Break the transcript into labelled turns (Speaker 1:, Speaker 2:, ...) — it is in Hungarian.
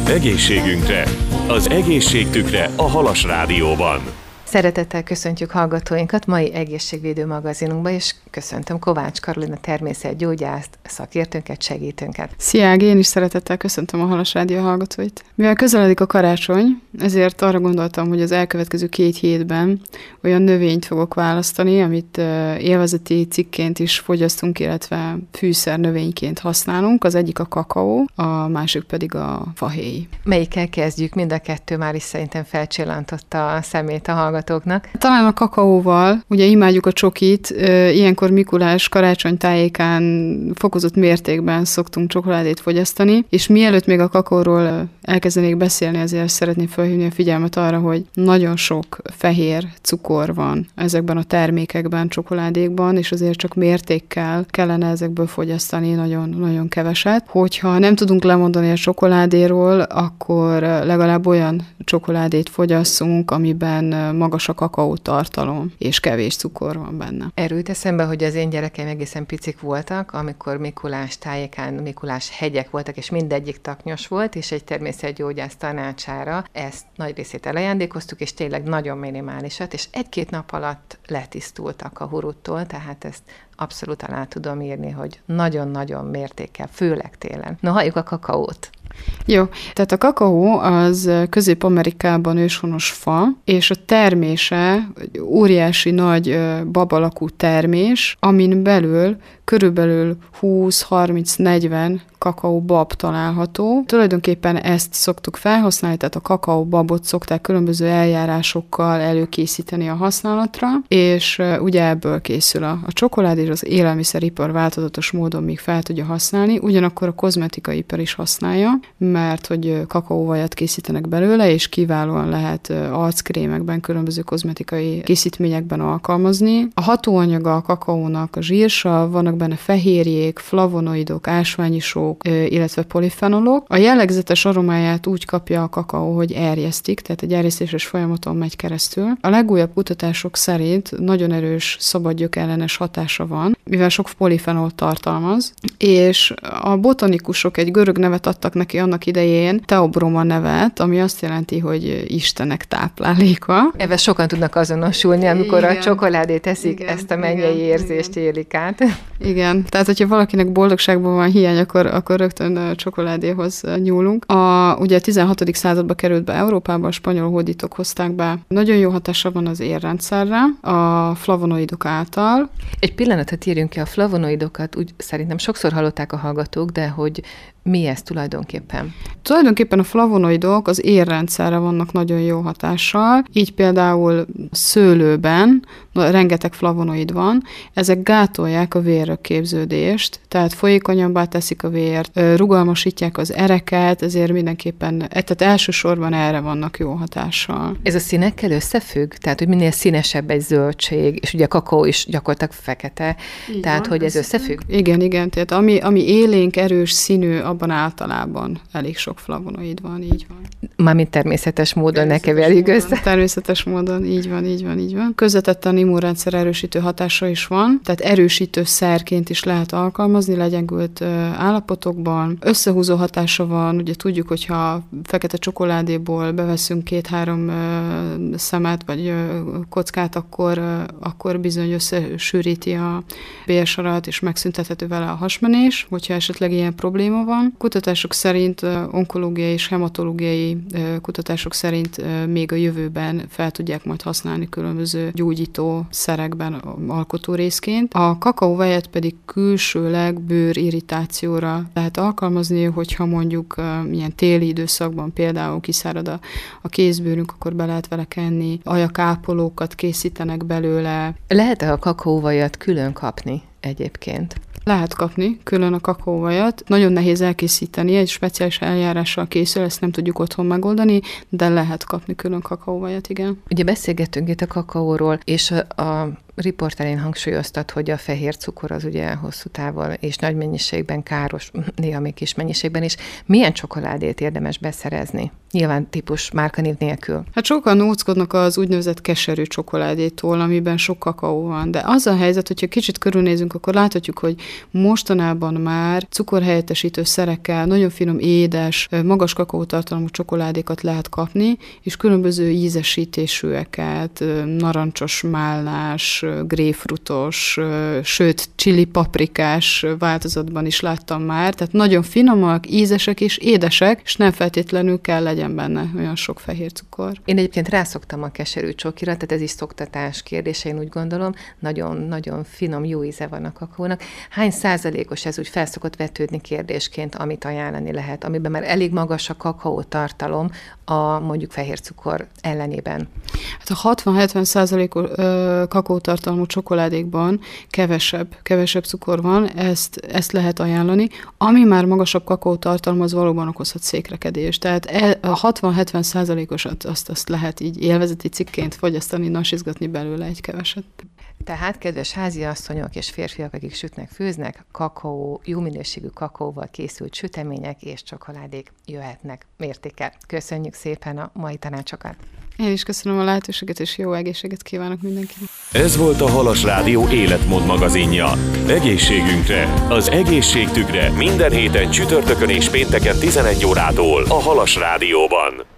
Speaker 1: Egészségünkre, az egészségtükre a Halas Rádióban.
Speaker 2: Szeretettel köszöntjük hallgatóinkat mai egészségvédő magazinunkba, és köszöntöm Kovács Karolina természetgyógyászt, szakértőnket, segítőnket.
Speaker 3: Szia, én is szeretettel köszöntöm a Halas Rádió hallgatóit. Mivel közeledik a karácsony, ezért arra gondoltam, hogy az elkövetkező 2 hétben olyan növényt fogok választani, amit élvezeti cikként is fogyasztunk, illetve fűszer növényként használunk. Az egyik a kakaó, a másik pedig a fahéj.
Speaker 2: Melyikkel kezdjük? Mind a kettő már is szerintem felcsillantotta a szemét a hallgatóknak.
Speaker 3: Talán a kakaóval, ugye imádjuk a csokit, ilyenkor Mikulás karácsony tájékán fokozott mértékben szoktunk csokoládét fogyasztani, és mielőtt még a kakaóról elkezdenék beszélni, azért szeretném felhívni a figyelmet arra, hogy nagyon sok fehér cukor van ezekben a termékekben, csokoládékban, és azért csak mértékkel kellene ezekből fogyasztani, nagyon keveset. Hogyha nem tudunk lemondani a csokoládéról, akkor legalább olyan csokoládét fogyasszunk, amiben magas a kakaótartalom, és kevés cukor van benne.
Speaker 2: Erről eszembe, hogy az én gyerekeim egészen picik voltak, amikor Mikulás tájékán, Mikulás hegyek voltak, és mindegyik taknyos volt, és egy természetgyógyász tanácsára ezt nagy részét elajándékoztuk, és tényleg nagyon minimálisat, és 1-2 nap alatt letisztultak a huruttól, tehát ezt abszolút alá tudom írni, hogy nagyon-nagyon mértékkel, főleg télen. No, halljuk a kakaót.
Speaker 3: Jó, tehát a kakaó az Közép-Amerikában őshonos fa, és a termése óriási nagy babalakú termés, amin belül körülbelül 20-30-40 kakaóbab található. Tulajdonképpen ezt szoktuk felhasználni, tehát a kakaóbabot szokták különböző eljárásokkal előkészíteni a használatra, és ugye ebből készül a csokolád, és az élelmiszeripar változatos módon még fel tudja használni, ugyanakkor a kozmetikaipar is használja, mert hogy kakaóvajat készítenek belőle, és kiválóan lehet arckrémekben, különböző kozmetikai készítményekben alkalmazni. A hatóanyaga a kakaónak a zsírsav, vannak benne fehérjék, flavonoidok, ásványisok, illetve polifenolok. A jellegzetes aromáját úgy kapja a kakaó, hogy erjesztik, tehát egy erjesztéses folyamaton megy keresztül. A legújabb kutatások szerint nagyon erős szabadgyök ellenes hatása van, mivel sok polifenolt tartalmaz, és a botanikusok egy görög nevet adtak neki annak idején, Theobroma nevet, ami azt jelenti, hogy Istenek tápláléka.
Speaker 2: Ebben sokan tudnak azonosulni, amikor a csokoládét eszik, ezt a mennyei érzést élik át.
Speaker 3: Igen, tehát hogyha valakinek boldogságban van hiány, akkor rögtön csokoládéhoz nyúlunk. Ugye a 16. században került be Európába, a spanyol hódítók hozták be. Nagyon jó hatása van az érrendszerre a flavonoidok által.
Speaker 2: Egy pillanatot írjunk ki, a flavonoidokat, úgy szerintem sokszor hallották a hallgatók, de hogy mi ez tulajdonképpen?
Speaker 3: Tulajdonképpen a flavonoidok az érrendszerre vannak nagyon jó hatással, így például szőlőben rengeteg flavonoid van, ezek gátolják a vérrögképződést, tehát folyékonyabbá teszik a vért, rugalmasítják az ereket, ezért mindenképpen, tehát elsősorban erre vannak jó hatással.
Speaker 2: Ez a színekkel összefügg? Tehát, hogy minél színesebb egy zöldség, és ugye a kakaó is gyakorlatilag fekete, így tehát, van, hogy ez összefügg?
Speaker 3: Igen, tehát ami élénk, erős színű, abban általában elég sok flavonoid van, így van.
Speaker 2: Mármint természetes módon ne keverjük össze.
Speaker 3: Természetes módon, így van. Közvetetten immunrendszer erősítő hatása is van, tehát erősítő szerként is lehet alkalmazni legyengült állapotokban. Összehúzó hatása van, ugye tudjuk, hogyha fekete csokoládéból beveszünk 2-3 szemet, vagy kockát, akkor bizony összesűríti a bélsarat, és megszüntethető vele a hasmenés, hogyha esetleg ilyen probléma van. Kutatások szerint, onkológiai és hematológiai kutatások szerint még a jövőben fel tudják majd használni különböző gyógyító szerekben alkotórészként. A kakaóvajet pedig külsőleg bőrirritációra lehet alkalmazni, hogyha mondjuk ilyen téli időszakban például kiszárad a kézbőrünk, akkor be lehet vele kenni, ajakápolókat készítenek belőle.
Speaker 2: Lehet-e a kakaóvajat külön kapni egyébként?
Speaker 3: Lehet kapni külön a kakaóvajat. Nagyon nehéz elkészíteni, egy speciális eljárással készül, ezt nem tudjuk otthon megoldani, de lehet kapni külön kakaóvajat, igen.
Speaker 2: Ugye beszélgettünk itt a kakaóról, és a riporterén hangsúlyoztat, hogy a fehér cukor az ugye hosszú távon és nagy mennyiségben káros, néha még kis mennyiségben is. Milyen csokoládét érdemes beszerezni? nyilván típus márkanév nélkül.
Speaker 3: Hát sokan óckodnak az úgynevezett keserű csokoládétól, amiben sok kakaó van, de az a helyzet, hogyha kicsit körülnézünk, akkor láthatjuk, hogy mostanában már cukorhelyettesítő szerekkel nagyon finom, édes, magas kakaótartalmú csokoládékat lehet kapni, és különböző ízesítésűeket, narancsos málnás, grapefruitos, sőt, chili paprikás változatban is láttam már, tehát nagyon finomak, ízesek és édesek, és nem feltétlenül kell legyen benne olyan sok fehér cukor.
Speaker 2: Én egyébként rászoktam a keserű csokira, tehát ez is szoktatás kérdése, én úgy gondolom, nagyon-nagyon finom, jó íze van a kakaónak. Hány százalékos ez úgy felszokott vetődni kérdésként, amit ajánlani lehet, amiben már elég magas a kakaó tartalom a mondjuk fehér cukor ellenében?
Speaker 3: Hát a 60-70% kakaótartalmú csokoládékban kevesebb cukor van, ezt lehet ajánlani. Ami már magasabb kakaótartalmú, az valóban okozhat székrekedést. Tehát a 60-70%-osat azt lehet így élvezeti cikként fogyasztani, nasizgatni belőle egy keveset.
Speaker 2: Tehát, kedves háziasszonyok és férfiak, akik sütnek, főznek, kakaó, jó minőségű kakaóval készült sütemények és csokoládék jöhetnek mértékkel. Köszönjük szépen a mai tanácsokat!
Speaker 3: Én is köszönöm a lehetőséget, és jó egészséget kívánok mindenkinek!
Speaker 1: Ez volt a Halas Rádió életmód magazinja. Egészségünkre, az egészségtükre minden héten csütörtökön és pénteken 11 órától a Halas Rádióban.